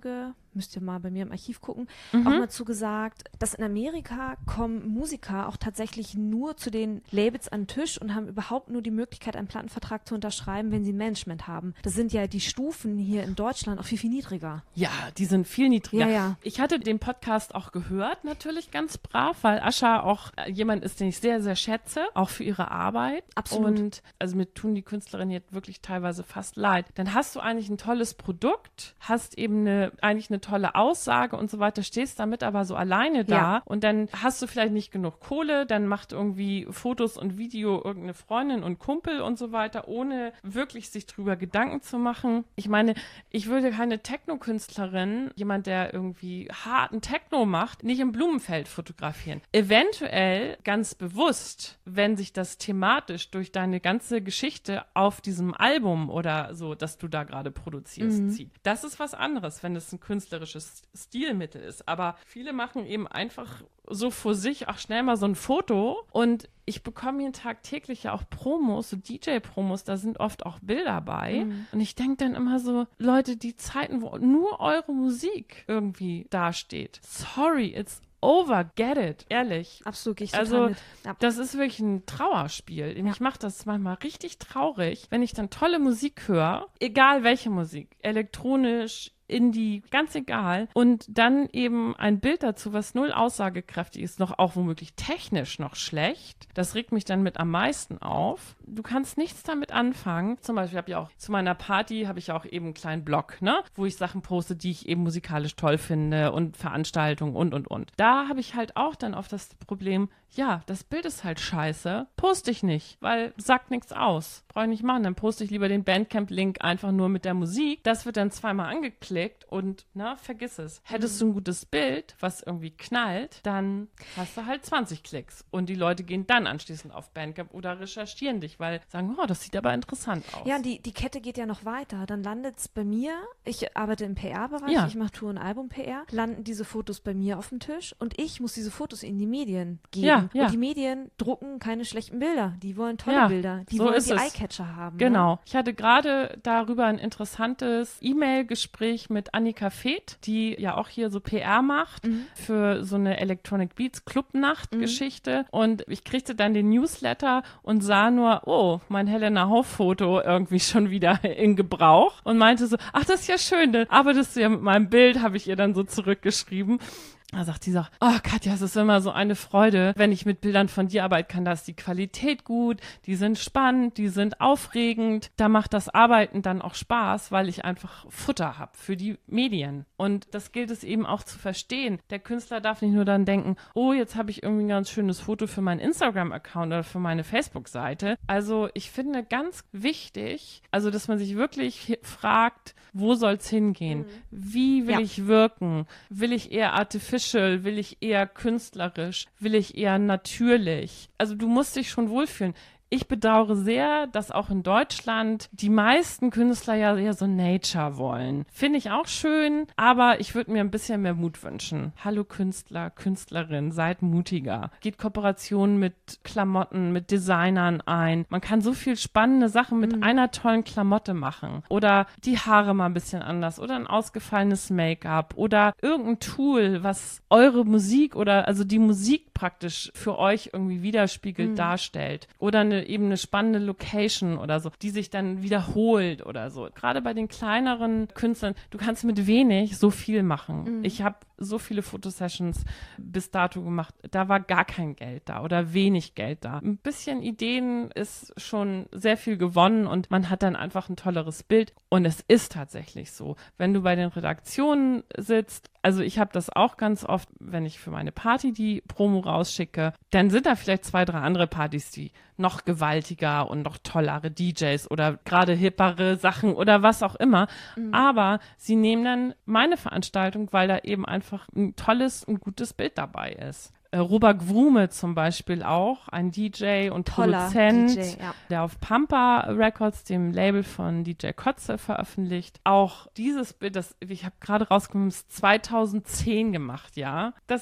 müsst ihr mal bei mir im Archiv gucken, Mhm. auch mal zu gesagt, dass in Amerika kommen Musiker auch tatsächlich nur zu den Labels an den Tisch und haben überhaupt nur die Möglichkeit, einen Plattenvertrag zu unterschreiben, wenn sie ein Management haben. Das sind ja die Stufen hier in Deutschland auch viel, viel niedriger. Ja, die sind viel niedriger. Ja, ja. Ich hatte den Podcast auch gehört, natürlich ganz brav, weil Ascha auch äh, jemand ist, den ich sehr, sehr schätze, auch für ihre Arbeit. Absolut. Und also mir tun die Künstlerinnen jetzt wirklich teilweise fast leid. Dann hast du eigentlich ein tolles Produkt, hast eben eine, eigentlich eine tolle Aussage und so weiter, stehst damit aber so alleine da Ja. und dann hast du vielleicht nicht genug Kohle, dann macht irgendwie Fotos und Video irgendeine Freundin und Kumpel und so weiter, ohne wirklich sich drüber Gedanken zu machen. Ich meine, ich würde keine Techno-Künstlerin, jemand, der irgendwie harten Techno macht, nicht im Blumenfeld fotografieren. Eventuell ganz bewusst, wenn sich das thematisch durch deine ganze Geschichte auf diesem Album oder so, das du da gerade produzierst, Mhm. zieht. Das ist was anderes, wenn es ein künstlerisches Stilmittel ist. Aber viele machen eben einfach so vor sich auch schnell mal so ein Foto und ich bekomme hier tagtäglich ja auch Promos, so D J-Promos, da sind oft auch Bilder bei. Mhm. Und ich denke dann immer so, Leute, die Zeiten, wo nur eure Musik irgendwie dasteht. Sorry, it's over, get it, ehrlich. Absolut, gehe ich Also, total mit. Ja. Das ist wirklich ein Trauerspiel. Ja. Mich macht das manchmal richtig traurig, wenn ich dann tolle Musik höre, egal welche Musik, elektronisch, Indie, ganz egal. Und dann eben ein Bild dazu, was null aussagekräftig ist, noch auch womöglich technisch noch schlecht. Das regt mich dann mit am meisten auf. Du kannst nichts damit anfangen. Zum Beispiel habe ich auch zu meiner Party habe ich auch eben einen kleinen Blog, ne, wo ich Sachen poste, die ich eben musikalisch toll finde und Veranstaltungen und und und. Da habe ich halt auch dann oft das Problem, ja, das Bild ist halt scheiße, poste ich nicht, weil sagt nichts aus. Brauche ich nicht machen, dann poste ich lieber den Bandcamp-Link einfach nur mit der Musik. Das wird dann zweimal angeklickt und, na, vergiss es. Hättest du ein gutes Bild, was irgendwie knallt, dann hast du halt zwanzig Klicks und die Leute gehen dann anschließend auf Bandcamp oder recherchieren dich, weil sagen, oh, das sieht aber interessant aus. Ja, die, die Kette geht ja noch weiter. Dann landet es bei mir, ich arbeite im P R-Bereich, Ja. ich mache Tour- und Album-P R, landen diese Fotos bei mir auf dem Tisch und ich muss diese Fotos in die Medien geben. Ja, ja. Und die Medien drucken keine schlechten Bilder. Die wollen tolle Ja, Bilder. Die so wollen ist die es. Eyecatcher haben. Genau. Ich hatte gerade darüber ein interessantes E-Mail-Gespräch mit Annika Feeth, die ja auch hier so P R macht Mhm. für so eine Electronic Beats Clubnacht-Geschichte. Und ich kriegte dann den Newsletter und sah nur, oh, mein Helena Hoff-Foto irgendwie schon wieder in Gebrauch und meinte so, ach, das ist ja schön, dann arbeitest du ja mit meinem Bild, habe ich ihr dann so zurückgeschrieben. Da sagt die so, oh Katja, es ist immer so eine Freude, wenn ich mit Bildern von dir arbeiten kann. Da ist die Qualität gut, die sind spannend, die sind aufregend. Da macht das Arbeiten dann auch Spaß, weil ich einfach Futter habe für die Medien. Und das gilt es eben auch zu verstehen. Der Künstler darf nicht nur dann denken, oh, jetzt habe ich irgendwie ein ganz schönes Foto für meinen Instagram-Account oder für meine Facebook-Seite. Also ich finde ganz wichtig, also dass man sich wirklich fragt, wo soll es hingehen? Wie will Ja. ich wirken? Will ich eher artificial? Will ich eher künstlerisch? Will ich eher natürlich? Also du musst dich schon wohlfühlen. Ich bedauere sehr, dass auch in Deutschland die meisten Künstler ja eher so Nature wollen. Finde ich auch schön, aber ich würde mir ein bisschen mehr Mut wünschen. Hallo Künstler, Künstlerin, seid mutiger. Geht Kooperationen mit Klamotten, mit Designern ein. Man kann so viel spannende Sachen mit Mhm. einer tollen Klamotte machen. Oder die Haare mal ein bisschen anders. Oder ein ausgefallenes Make-up. Oder irgendein Tool, was eure Musik oder also die Musik praktisch für euch irgendwie widerspiegelt, Mhm. darstellt. Oder eine eben eine spannende Location oder so, die sich dann wiederholt oder so. Gerade bei den kleineren Künstlern, du kannst mit wenig so viel machen. Mhm. Ich habe so viele Fotosessions bis dato gemacht, da war gar kein Geld da oder wenig Geld da. Ein bisschen Ideen ist schon sehr viel gewonnen und man hat dann einfach ein tolleres Bild. Und es ist tatsächlich so, wenn du bei den Redaktionen sitzt, also ich habe das auch ganz oft, wenn ich für meine Party die Promo rausschicke, dann sind da vielleicht zwei, drei andere Partys, die noch gewaltiger und noch tollere D Js oder gerade hippere Sachen oder was auch immer. Mhm. Aber sie nehmen dann meine Veranstaltung, weil da eben einfach ein tolles und gutes Bild dabei ist. Äh, Robert Wrume zum Beispiel auch, ein D J und Toller Produzent, D J, ja. der auf Pampa Records, dem Label von D J Kotze, veröffentlicht. Auch dieses Bild, das ich habe gerade rausgekommen, ist zweitausendzehn gemacht, ja. Das ist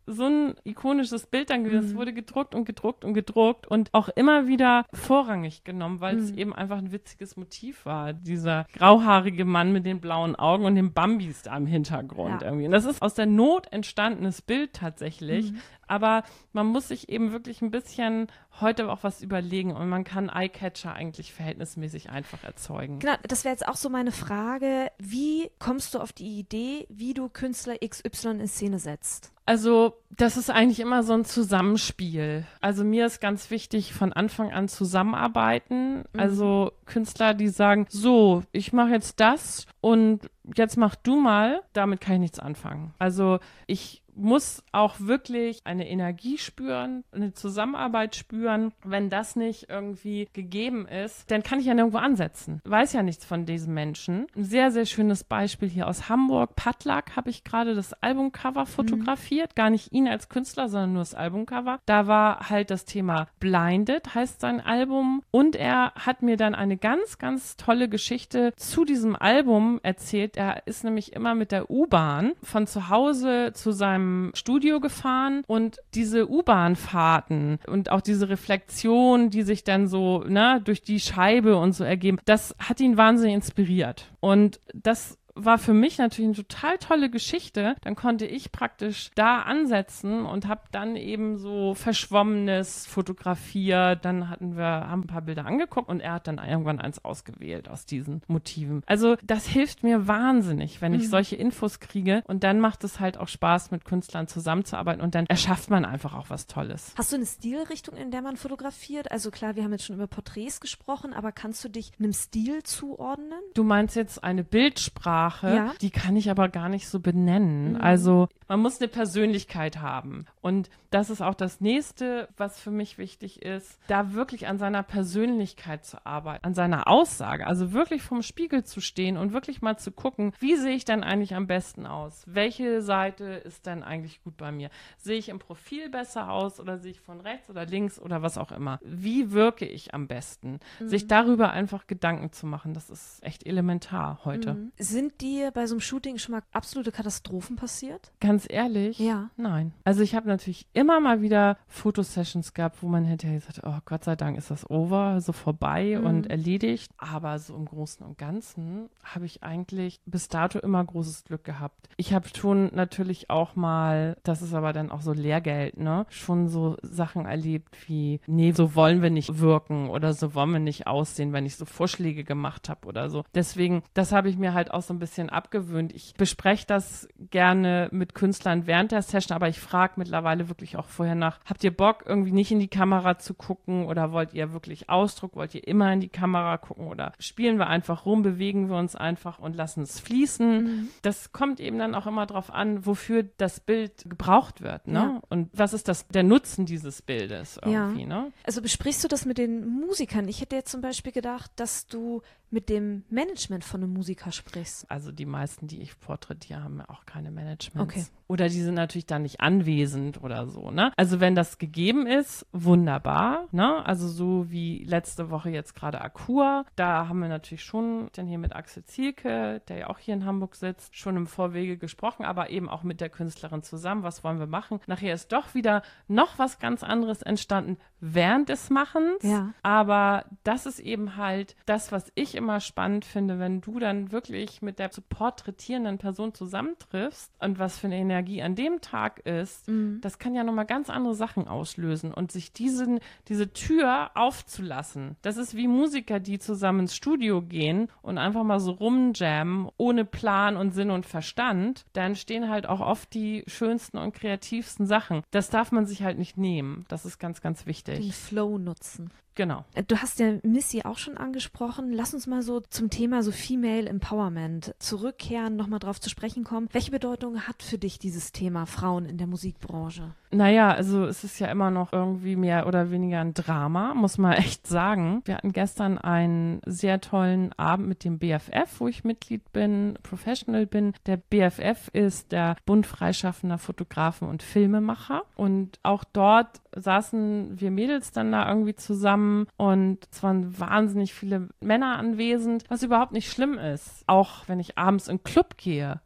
so ein ikonisches Bild dann gewesen. Es mhm. wurde gedruckt und gedruckt und gedruckt und auch immer wieder vorrangig genommen, weil mhm. es eben einfach ein witziges Motiv war. Dieser grauhaarige Mann mit den blauen Augen und den Bambis da im Hintergrund ja. irgendwie. Und das ist aus der Not entstandenes Bild tatsächlich. Mhm. Aber man muss sich eben wirklich ein bisschen heute auch was überlegen und man kann Eyecatcher eigentlich verhältnismäßig einfach erzeugen. Genau, das wäre jetzt auch so meine Frage. Wie kommst du auf die Idee, wie du Künstler X Y in Szene setzt? Also das ist eigentlich immer so ein Zusammenspiel. Also mir ist ganz wichtig, von Anfang an zusammenarbeiten. Mhm. Also Künstler, die sagen, so, ich mache jetzt das und jetzt mach du mal. Damit kann ich nichts anfangen. Also ich muss auch wirklich eine Energie spüren, eine Zusammenarbeit spüren. Wenn das nicht irgendwie gegeben ist, dann kann ich ja nirgendwo ansetzen. Weiß ja nichts von diesem Menschen. Ein sehr, sehr schönes Beispiel hier aus Hamburg. Patlak habe ich gerade das Albumcover fotografiert. Mhm. Gar nicht ihn als Künstler, sondern nur das Albumcover. Da war halt das Thema Blinded, heißt sein Album. Und er hat mir dann eine ganz, ganz tolle Geschichte zu diesem Album erzählt. Er ist nämlich immer mit der U-Bahn von zu Hause zu seinem Studio gefahren und diese U-Bahn-Fahrten und auch diese Reflexion, die sich dann so ne, durch die Scheibe und so ergeben, das hat ihn wahnsinnig inspiriert. Und das war für mich natürlich eine total tolle Geschichte. Dann konnte ich praktisch da ansetzen und habe dann eben so Verschwommenes fotografiert. Dann hatten wir, haben ein paar Bilder angeguckt und er hat dann irgendwann eins ausgewählt aus diesen Motiven. Also das hilft mir wahnsinnig, wenn ich mhm. solche Infos kriege und dann macht es halt auch Spaß, mit Künstlern zusammenzuarbeiten und dann erschafft man einfach auch was Tolles. Hast du eine Stilrichtung, in der man fotografiert? Also klar, wir haben jetzt schon über Porträts gesprochen, aber kannst du dich einem Stil zuordnen? Du meinst jetzt eine Bildsprache? Ja. Die kann ich aber gar nicht so benennen. Mhm. Also man muss eine Persönlichkeit haben. Und das ist auch das Nächste, was für mich wichtig ist, da wirklich an seiner Persönlichkeit zu arbeiten, an seiner Aussage. Also wirklich vorm Spiegel zu stehen und wirklich mal zu gucken, wie sehe ich denn eigentlich am besten aus? Welche Seite ist denn eigentlich gut bei mir? Sehe ich im Profil besser aus oder sehe ich von rechts oder links oder was auch immer? Wie wirke ich am besten? Mhm. Sich darüber einfach Gedanken zu machen, das ist echt elementar heute. Mhm. Sind dir bei so einem Shooting schon mal absolute Katastrophen passiert? Ganz ehrlich? Ja. Nein. Also ich habe natürlich immer mal wieder Fotosessions gehabt, wo man hätte gesagt, oh Gott sei Dank ist das over, so vorbei mhm. und erledigt. Aber so im Großen und Ganzen habe ich eigentlich bis dato immer großes Glück gehabt. Ich habe schon natürlich auch mal, das ist aber dann auch so Lehrgeld, ne? Schon so Sachen erlebt wie, nee, so wollen wir nicht wirken oder so wollen wir nicht aussehen, wenn ich so Vorschläge gemacht habe oder so. Deswegen, das habe ich mir halt auch so ein bisschen abgewöhnt. Ich bespreche das gerne mit Künstlern während der Session, aber ich frage mittlerweile wirklich auch vorher nach, habt ihr Bock, irgendwie nicht in die Kamera zu gucken oder wollt ihr wirklich Ausdruck, wollt ihr immer in die Kamera gucken oder spielen wir einfach rum, bewegen wir uns einfach und lassen es fließen. Mhm. Das kommt eben dann auch immer drauf an, wofür das Bild gebraucht wird, ne? Ja. Und was ist das, der Nutzen dieses Bildes irgendwie, ja. ne? Also besprichst du das mit den Musikern? Ich hätte jetzt zum Beispiel gedacht, dass du mit dem Management von einem Musiker sprichst. Also die meisten, die ich porträtiere, haben ja auch keine Managements. Okay. Oder die sind natürlich dann nicht anwesend oder so, ne? Also wenn das gegeben ist, wunderbar, ne? Also so wie letzte Woche jetzt gerade Akua, da haben wir natürlich schon dann hier mit Axel Zielke, der ja auch hier in Hamburg sitzt, schon im Vorwege gesprochen, aber eben auch mit der Künstlerin zusammen, was wollen wir machen? Nachher ist doch wieder noch was ganz anderes entstanden während des Machens, ja. aber das ist eben halt das, was ich immer spannend finde, wenn du dann wirklich mit der zu porträtierenden Person zusammentriffst und was für eine Energie an dem Tag ist, mhm. das kann ja nochmal ganz andere Sachen auslösen und sich diesen, diese Tür aufzulassen. Das ist wie Musiker, die zusammen ins Studio gehen und einfach mal so rumjammen, ohne Plan und Sinn und Verstand. Da entstehen halt auch oft die schönsten und kreativsten Sachen. Das darf man sich halt nicht nehmen. Das ist ganz, ganz wichtig. Den Flow nutzen. Genau. Du hast ja Missy auch schon angesprochen. Lass uns mal so zum Thema so Female Empowerment zurückkehren, nochmal drauf zu sprechen kommen. Welche Bedeutung hat für dich dieses Thema Frauen in der Musikbranche? Naja, also es ist ja immer noch irgendwie mehr oder weniger ein Drama, muss man echt sagen. Wir hatten gestern einen sehr tollen Abend mit dem B F F, wo ich Mitglied bin, Professional bin. Der B F F ist der Bund freischaffender Fotografen und Filmemacher. Und auch dort saßen wir Mädels dann da irgendwie zusammen und es waren wahnsinnig viele Männer anwesend, was überhaupt nicht schlimm ist. Auch wenn ich abends in den Club gehe,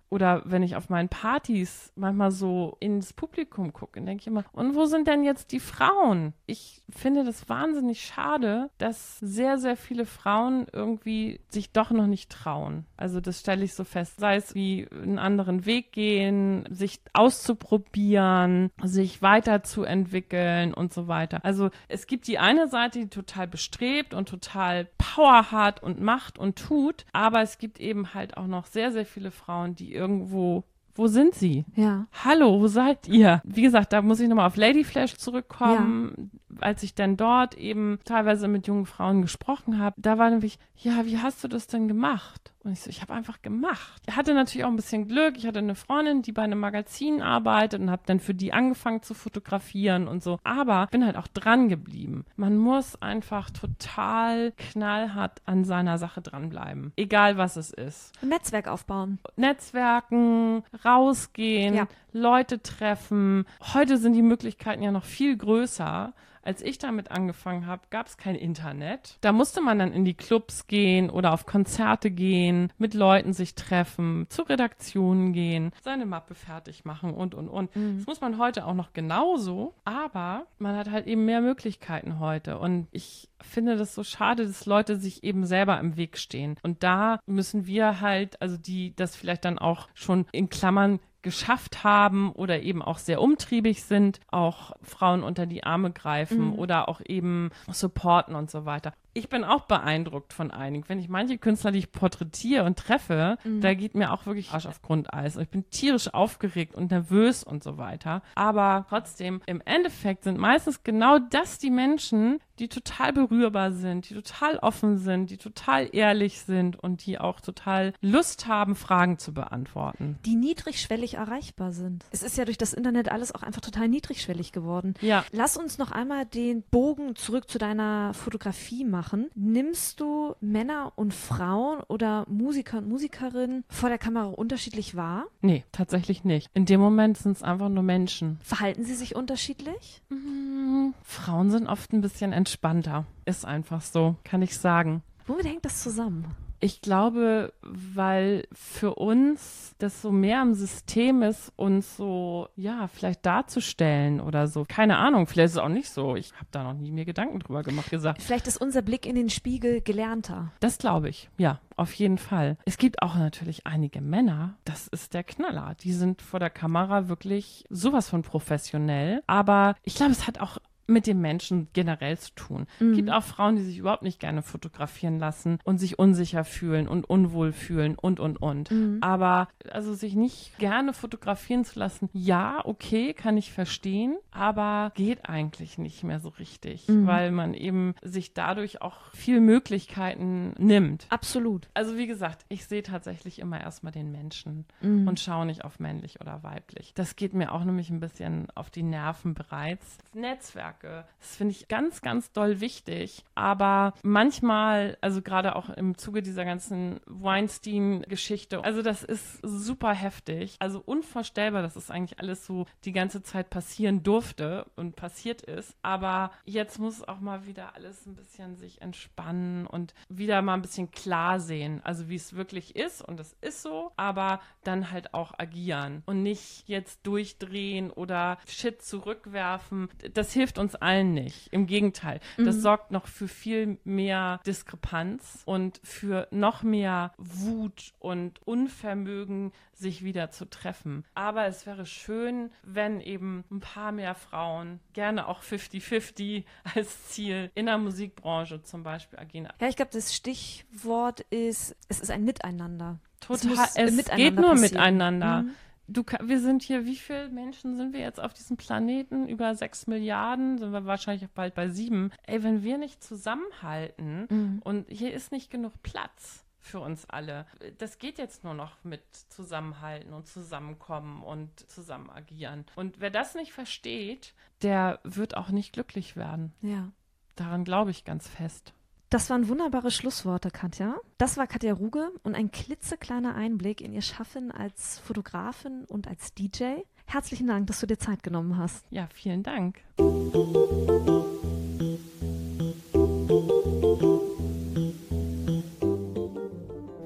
oder wenn ich auf meinen Partys manchmal so ins Publikum gucke, dann denke ich immer, und wo sind denn jetzt die Frauen? Ich finde das wahnsinnig schade, dass sehr, sehr viele Frauen irgendwie sich doch noch nicht trauen. Also das stelle ich so fest. Sei es wie einen anderen Weg gehen, sich auszuprobieren, sich weiterzuentwickeln und so weiter. Also es gibt die eine Seite, die total bestrebt und total Power hat und macht und tut, aber es gibt eben halt auch noch sehr, sehr viele Frauen, die irgendwo Wo sind sie? Ja. Hallo, wo seid ihr? Wie gesagt, da muss ich nochmal auf Lady Flash zurückkommen. Ja. Als ich dann dort eben teilweise mit jungen Frauen gesprochen habe, da war nämlich, ja, wie hast du das denn gemacht? Und ich so, ich habe einfach gemacht. Ich hatte natürlich auch ein bisschen Glück. Ich hatte eine Freundin, die bei einem Magazin arbeitet und habe dann für die angefangen zu fotografieren und so. Aber bin halt auch dran geblieben. Man muss einfach total knallhart an seiner Sache dranbleiben. Egal, was es ist. Ein Netzwerk aufbauen. Netzwerken, rausgehen, Ja. Leute treffen. Heute sind die Möglichkeiten ja noch viel größer. Als ich damit angefangen habe, gab es kein Internet. Da musste man dann in die Clubs gehen oder auf Konzerte gehen, mit Leuten sich treffen, zu Redaktionen gehen, seine Mappe fertig machen und, und, und. Mhm. Das muss man heute auch noch genauso, aber man hat halt eben mehr Möglichkeiten heute. Und ich finde das so schade, dass Leute sich eben selber im Weg stehen. Und da müssen wir halt, also die das vielleicht dann auch schon in Klammern geschafft haben oder eben auch sehr umtriebig sind, auch Frauen unter die Arme greifen mhm. oder auch eben supporten und so weiter. Ich bin auch beeindruckt von einigen. Wenn ich manche Künstler, die ich porträtiere und treffe, mhm. da geht mir auch wirklich Arsch auf Grundeis. Und ich bin tierisch aufgeregt und nervös und so weiter. Aber trotzdem, im Endeffekt sind meistens genau das die Menschen, die total berührbar sind, die total offen sind, die total ehrlich sind und die auch total Lust haben, Fragen zu beantworten. Die niedrigschwellig erreichbar sind. Es ist ja durch das Internet alles auch einfach total niedrigschwellig geworden. Ja. Lass uns noch einmal den Bogen zurück zu deiner Fotografie machen. Nimmst du Männer und Frauen oder Musiker und Musikerinnen vor der Kamera unterschiedlich wahr? Nee, tatsächlich nicht. In dem Moment sind es einfach nur Menschen. Verhalten sie sich unterschiedlich? Mhm. Frauen sind oft ein bisschen entspannter. Ist einfach so, kann ich sagen. Womit hängt das zusammen? Ich glaube, weil für uns das so mehr im System ist, uns so, ja, vielleicht darzustellen oder so. Keine Ahnung, vielleicht ist es auch nicht so. Ich habe da noch nie mir Gedanken drüber gemacht, gesagt. Vielleicht ist unser Blick in den Spiegel gelernter. Das glaube ich, ja, auf jeden Fall. Es gibt auch natürlich einige Männer, das ist der Knaller. Die sind vor der Kamera wirklich sowas von professionell. Aber ich glaube, es hat auch mit dem Menschen generell zu tun. Es mhm. gibt auch Frauen, die sich überhaupt nicht gerne fotografieren lassen und sich unsicher fühlen und unwohl fühlen und, und, und. Mhm. Aber also sich nicht gerne fotografieren zu lassen, ja, okay, kann ich verstehen, aber geht eigentlich nicht mehr so richtig, mhm. weil man eben sich dadurch auch viel Möglichkeiten nimmt. Absolut. Also wie gesagt, ich sehe tatsächlich immer erstmal den Menschen mhm. und schaue nicht auf männlich oder weiblich. Das geht mir auch nämlich ein bisschen auf die Nerven bereits. Netzwerk. Das finde ich ganz, ganz doll wichtig. Aber manchmal, also gerade auch im Zuge dieser ganzen Weinstein-Geschichte, also das ist super heftig. Also unvorstellbar, dass es eigentlich alles so die ganze Zeit passieren durfte und passiert ist. Aber jetzt muss auch mal wieder alles ein bisschen sich entspannen und wieder mal ein bisschen klar sehen. Also wie es wirklich ist und es ist so, aber dann halt auch agieren und nicht jetzt durchdrehen oder Shit zurückwerfen. Das hilft uns allen nicht. Im Gegenteil. Das mhm. sorgt noch für viel mehr Diskrepanz und für noch mehr Wut und Unvermögen, sich wieder zu treffen. Aber es wäre schön, wenn eben ein paar mehr Frauen, gerne auch fünfzig fünfzig als Ziel, in der Musikbranche zum Beispiel agieren. Ja, ich glaube, das Stichwort ist, es ist ein Miteinander. Total. Es, es miteinander geht nur passieren. Miteinander. Mhm. Du, wir sind hier, wie viele Menschen sind wir jetzt auf diesem Planeten? Über sechs Milliarden, sind wir wahrscheinlich bald bei sieben. Ey, wenn wir nicht zusammenhalten mhm. und hier ist nicht genug Platz für uns alle, das geht jetzt nur noch mit Zusammenhalten und Zusammenkommen und zusammen agieren. Und wer das nicht versteht, der wird auch nicht glücklich werden. Ja. Daran glaube ich ganz fest. Das waren wunderbare Schlussworte, Katja. Das war Katja Ruge und ein klitzekleiner Einblick in ihr Schaffen als Fotografin und als D J. Herzlichen Dank, dass du dir Zeit genommen hast. Ja, vielen Dank.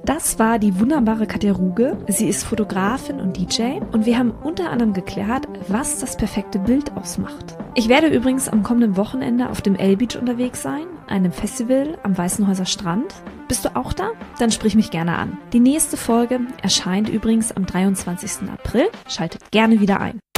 Das war die wunderbare Katja Ruge. Sie ist Fotografin und D J und wir haben unter anderem geklärt, was das perfekte Bild ausmacht. Ich werde übrigens am kommenden Wochenende auf dem L-Beach unterwegs sein, einem Festival am Weißenhäuser Strand. Bist du auch da? Dann sprich mich gerne an. Die nächste Folge erscheint übrigens am dreiundzwanzigsten April. Schaltet gerne wieder ein.